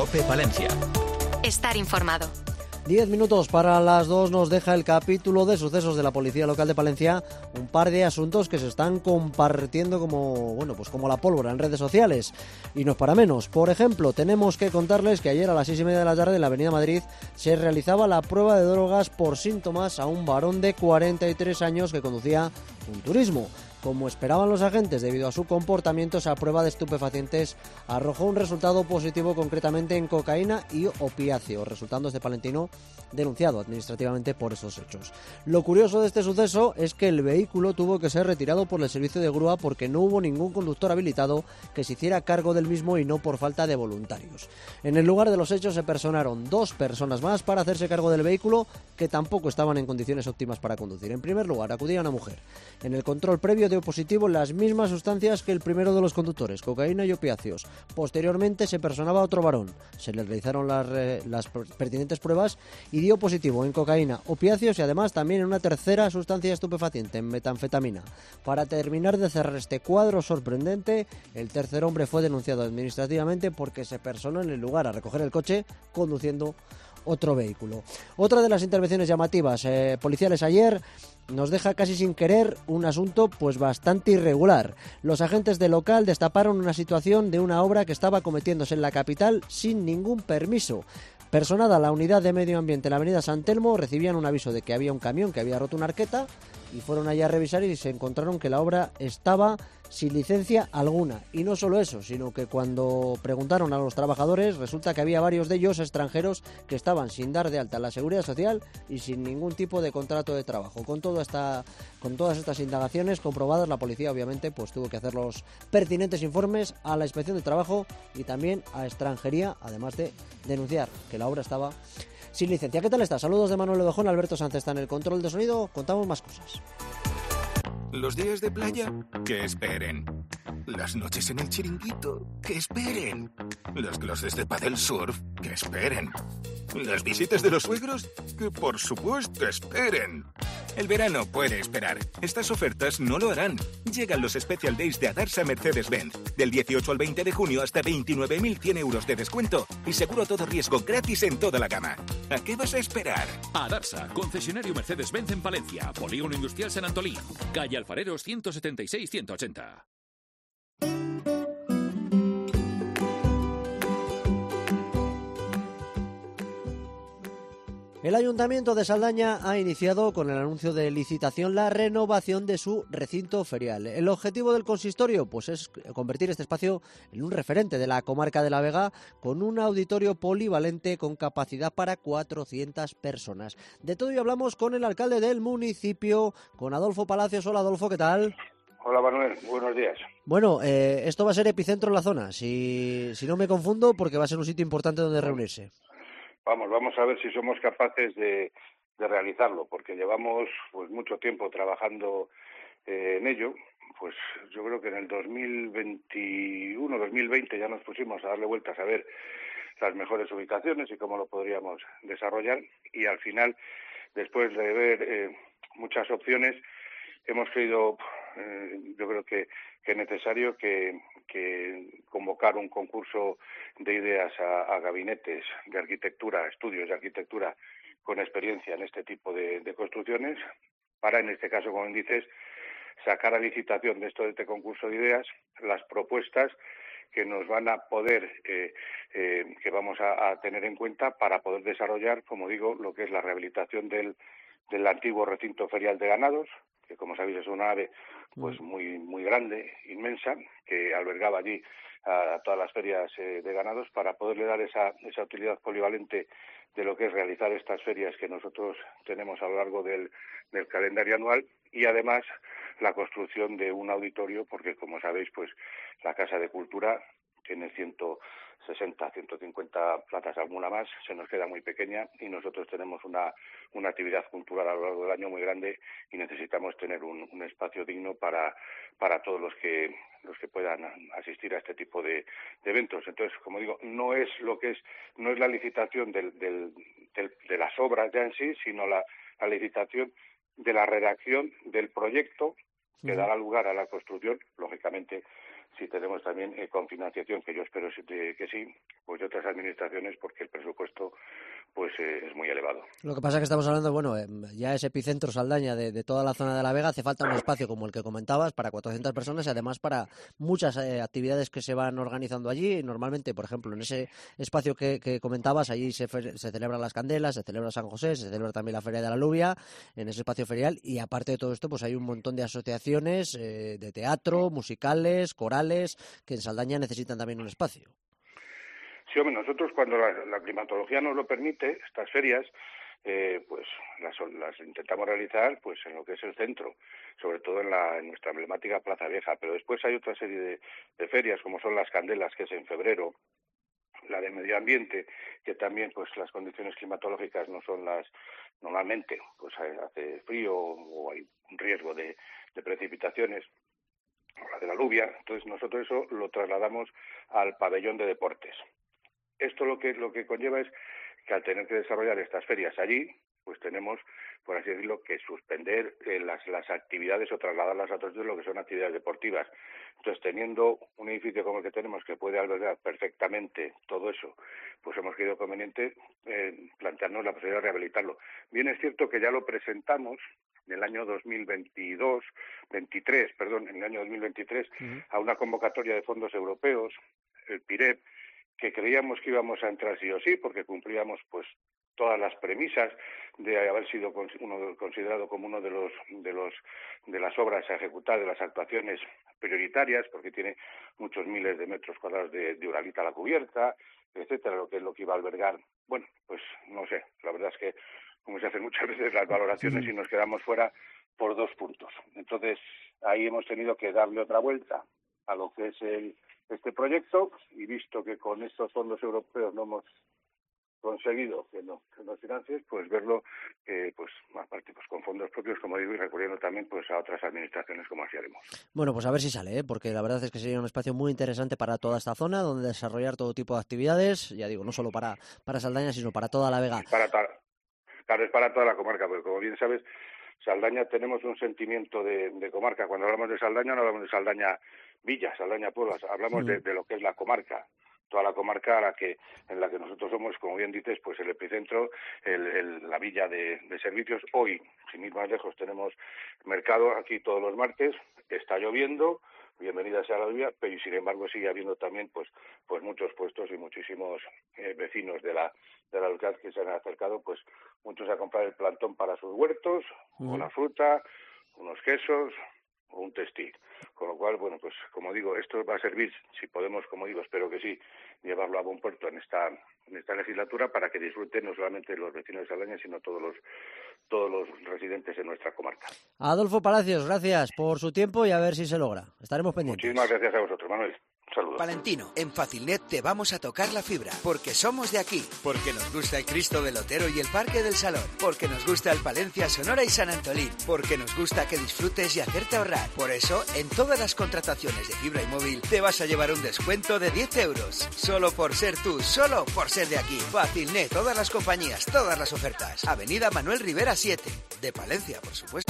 COPE Palencia. Estar informado. 10 minutos para las 2 nos deja el capítulo de sucesos de la Policía Local de Palencia, un par de asuntos que se están compartiendo como la pólvora en redes sociales. Y no es para menos. Por ejemplo, tenemos que contarles que ayer a las 6:30 de la tarde en la Avenida Madrid se realizaba la prueba de drogas por síntomas a un varón de 43 años que conducía un turismo. Como esperaban los agentes, debido a su comportamiento, esa prueba de estupefacientes arrojó un resultado positivo, concretamente en cocaína y opiáceos, resultando este palentino denunciado administrativamente por esos hechos. Lo curioso de este suceso es que el vehículo tuvo que ser retirado por el servicio de grúa porque no hubo ningún conductor habilitado que se hiciera cargo del mismo y no por falta de voluntarios. En el lugar de los hechos se personaron 2 personas más para hacerse cargo del vehículo, que tampoco estaban en condiciones óptimas para conducir. En primer lugar, acudía una mujer. En el control previo dio positivo las mismas sustancias que el primero de los conductores, cocaína y opiáceos. Posteriormente se personaba otro varón. Se le realizaron las pertinentes pruebas y dio positivo en cocaína, opiáceos y además también en una tercera sustancia estupefaciente, en metanfetamina. Para terminar de cerrar este cuadro sorprendente, el tercer hombre fue denunciado administrativamente porque se personó en el lugar a recoger el coche conduciendo otro vehículo. Otra de las intervenciones llamativas policiales ayer nos deja casi sin querer un asunto pues bastante irregular. Los agentes del local destaparon una situación de una obra que estaba cometiéndose en la capital sin ningún permiso. Personada la unidad de medio ambiente en la avenida San Telmo, recibían un aviso de que había un camión que había roto una arqueta y fueron allá a revisar y se encontraron que la obra estaba sin licencia alguna. Y no solo eso, sino que cuando preguntaron a los trabajadores, resulta que había varios de ellos extranjeros que estaban sin dar de alta la Seguridad Social y sin ningún tipo de contrato de trabajo. Con todas estas indagaciones comprobadas, la policía obviamente pues tuvo que hacer los pertinentes informes a la Inspección de Trabajo y también a Extranjería, además de denunciar que la obra estaba sin licencia. ¿Qué tal está? Saludos de Manuel Odejón, Alberto Sánchez está en el control de sonido, contamos más cosas. Los días de playa, que esperen. Las noches en el chiringuito, que esperen. Las clases de pádel surf, que esperen. Las visitas de los suegros, que por supuesto esperen. El verano puede esperar. Estas ofertas no lo harán. Llegan los Special Days de Adarsa Mercedes-Benz. Del 18 al 20 de junio hasta 29.100 euros de descuento y seguro todo riesgo gratis en toda la gama. ¿A qué vas a esperar? Adarsa, concesionario Mercedes-Benz en Palencia, Polígono Industrial San Antolín, calle Alfareros 176-180. El Ayuntamiento de Saldaña ha iniciado con el anuncio de licitación la renovación de su recinto ferial. El objetivo del consistorio pues es convertir este espacio en un referente de la comarca de la Vega con un auditorio polivalente con capacidad para 400 personas. De todo ello hablamos con el alcalde del municipio, con Adolfo Palacios. Hola Adolfo, ¿qué tal? Hola Manuel, buenos días. Bueno, esto va a ser epicentro en la zona, si no me confundo, porque va a ser un sitio importante donde reunirse. Vamos a ver si somos capaces de realizarlo, porque llevamos pues mucho tiempo trabajando en ello. Pues yo creo que en el 2021, 2020 ya nos pusimos a darle vueltas a ver las mejores ubicaciones y cómo lo podríamos desarrollar, y al final, después de ver muchas opciones, hemos creído, yo creo que es necesario que convocar un concurso de ideas a gabinetes de arquitectura, estudios de arquitectura con experiencia en este tipo de construcciones, para, en este caso, como dices, sacar a licitación de este concurso de ideas las propuestas que nos van a poder, que vamos a tener en cuenta para poder desarrollar, como digo, lo que es la rehabilitación del antiguo recinto ferial de ganados, que como sabéis es una nave pues muy grande, inmensa, que albergaba allí a todas las ferias de ganados, para poderle dar esa utilidad polivalente de lo que es realizar estas ferias que nosotros tenemos a lo largo del calendario anual, y además la construcción de un auditorio, porque como sabéis pues la Casa de Cultura tiene 160, 150 plazas, alguna más, se nos queda muy pequeña, y nosotros tenemos una actividad cultural a lo largo del año muy grande y necesitamos tener un espacio digno para todos los que puedan asistir a este tipo de eventos. Entonces, como digo, no es la licitación de las obras ya en sí, sino la licitación de la redacción del proyecto que dará lugar a la construcción, lógicamente si tenemos también con financiación, que yo espero que sí, pues de otras administraciones, porque el presupuesto pues es muy elevado. Lo que pasa es que estamos hablando, bueno, ya es epicentro Saldaña de toda la zona de La Vega, hace falta un espacio como el que comentabas para 400 personas y además para muchas actividades que se van organizando allí. Normalmente, por ejemplo, en ese espacio que comentabas, allí se celebran las candelas, se celebra San José, se celebra también la Feria de la Alubia, en ese espacio ferial, y aparte de todo esto, pues hay un montón de asociaciones de teatro, musicales, corales, que en Saldaña necesitan también un espacio. Sí, hombre, nosotros cuando la climatología nos lo permite, estas ferias, pues las intentamos realizar pues en lo que es el centro, sobre todo en nuestra emblemática Plaza Vieja, pero después hay otra serie de ferias, como son las Candelas, que es en febrero, la de medio ambiente, que también pues las condiciones climatológicas no son las normalmente, pues hace frío o hay un riesgo de precipitaciones, o la de la lluvia. Entonces nosotros eso lo trasladamos al pabellón de deportes. Esto lo que conlleva es que al tener que desarrollar estas ferias allí, pues tenemos, por así decirlo, que suspender las actividades o trasladarlas a otros de lo que son actividades deportivas. Entonces, teniendo un edificio como el que tenemos que puede albergar perfectamente todo eso, pues hemos creído conveniente plantearnos la posibilidad de rehabilitarlo. Bien es cierto que ya lo presentamos en el año 2023, en el año 2023, a una convocatoria de fondos europeos, el PIREP, que creíamos que íbamos a entrar sí o sí, porque cumplíamos pues todas las premisas de haber sido considerado como uno de las obras a ejecutar, de las actuaciones prioritarias, porque tiene muchos miles de metros cuadrados de uralita a la cubierta, etcétera, lo que iba a albergar. Bueno, pues no sé, la verdad es que como se hacen muchas veces las valoraciones y nos quedamos fuera por 2 puntos. Entonces, ahí hemos tenido que darle otra vuelta a lo que es este proyecto, y visto que con estos fondos europeos no hemos conseguido que nos financies, pues verlo pues aparte pues con fondos propios, como digo, y recurriendo también pues a otras administraciones, como así haremos. Bueno, pues a ver si sale, porque la verdad es que sería un espacio muy interesante para toda esta zona, donde desarrollar todo tipo de actividades, ya digo, no solo para Saldaña, sino para toda La Vega. Claro, es para toda la comarca, porque como bien sabes, Saldaña tenemos un sentimiento de comarca. Cuando hablamos de Saldaña no hablamos de Saldaña Villa, Saldaña Puebla, hablamos de lo que es la comarca, toda la comarca en la que nosotros somos, como bien dices, pues el epicentro, la villa de servicios. Hoy, sin ir más lejos, tenemos mercado aquí todos los martes, está lloviendo, bienvenida sea la lluvia, pero sin embargo sigue habiendo también pues muchos puestos y muchísimos vecinos de la localidad que se han acercado, pues muchos a comprar el plantón para sus huertos, una fruta, unos quesos o un textil. Con lo cual, bueno, pues como digo, esto va a servir, si podemos, como digo, espero que sí, llevarlo a buen puerto en esta legislatura, para que disfruten no solamente los vecinos de Saldaña, sino todos los residentes en nuestra comarca. Adolfo Palacios, gracias por su tiempo y a ver si se logra. Estaremos pendientes. Muchísimas gracias a vosotros, Manuel. Saludos. Palentino, en Facilnet te vamos a tocar la fibra, porque somos de aquí, porque nos gusta el Cristo del Otero y el Parque del Salón, porque nos gusta el Palencia, Sonora y San Antolín, porque nos gusta que disfrutes y hacerte ahorrar. Por eso, en todas las contrataciones de fibra y móvil te vas a llevar un descuento de 10 euros. Solo por ser tú, solo por ser de aquí. Facilnet, todas las compañías, todas las ofertas. Avenida Manuel Rivera 7, de Palencia, por supuesto.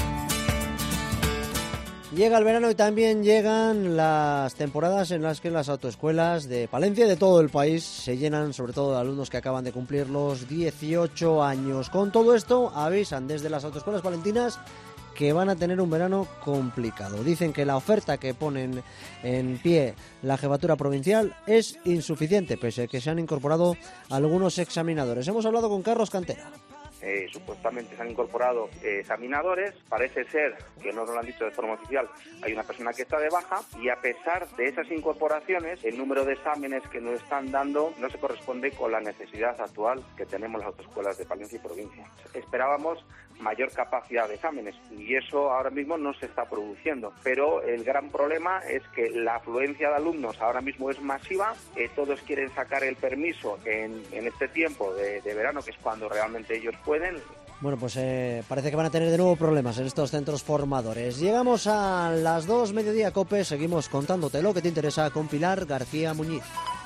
Llega el verano y también llegan las temporadas en las que las autoescuelas de Palencia y de todo el país se llenan, sobre todo de alumnos que acaban de cumplir los 18 años. Con todo esto, avisan desde las autoescuelas palentinas que van a tener un verano complicado. Dicen que la oferta que ponen en pie la jefatura provincial es insuficiente, pese a que se han incorporado algunos examinadores. Hemos hablado con Carlos Cantera. Supuestamente se han incorporado examinadores, parece ser, que no nos lo han dicho de forma oficial, hay una persona que está de baja, y a pesar de esas incorporaciones, el número de exámenes que nos están dando no se corresponde con la necesidad actual que tenemos las autoescuelas de Palencia y provincia. Esperábamos mayor capacidad de exámenes y eso ahora mismo no se está produciendo, pero el gran problema es que la afluencia de alumnos ahora mismo es masiva, todos quieren sacar el permiso en este tiempo de verano, que es cuando realmente ellos pueden. Bueno, pues parece que van a tener de nuevo problemas en estos centros formadores. Llegamos a las 2, mediodía, COPE, seguimos contándote lo que te interesa con Pilar García Muñiz.